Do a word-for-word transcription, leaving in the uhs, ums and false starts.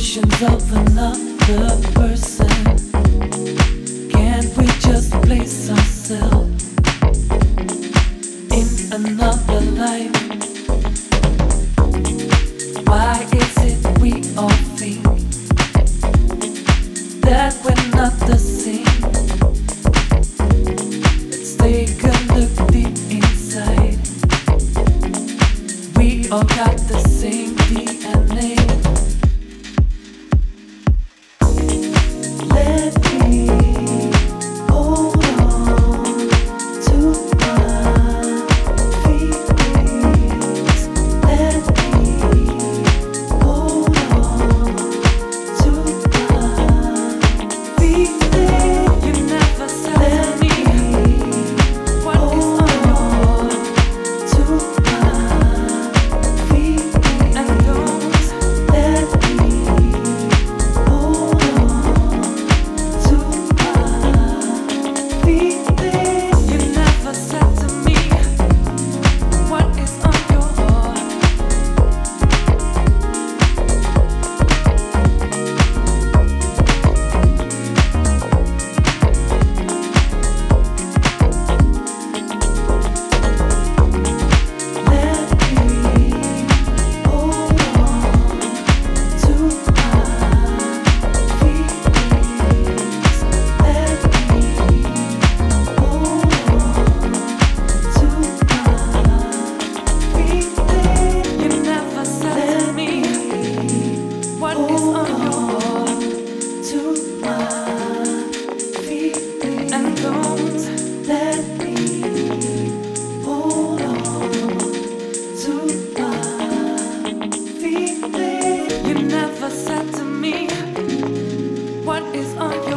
emotions of another person. Can't we just place ourselves in another life? Why is it we all think that we're not the same? Let's take a look deep inside. We all got the same D N A. Let me hold on to my feelings. Let me hold on to my feelings. You never said to me what is on your to my feelings. And don't let me hold on to my feelings. You never said to me what is on your heart. Let me hold on to my feelings. Let me hold on to my feelings. You never said to me what is on your heart. To my feelings. And don't let me hold on to my feelings. You never said to me what is on your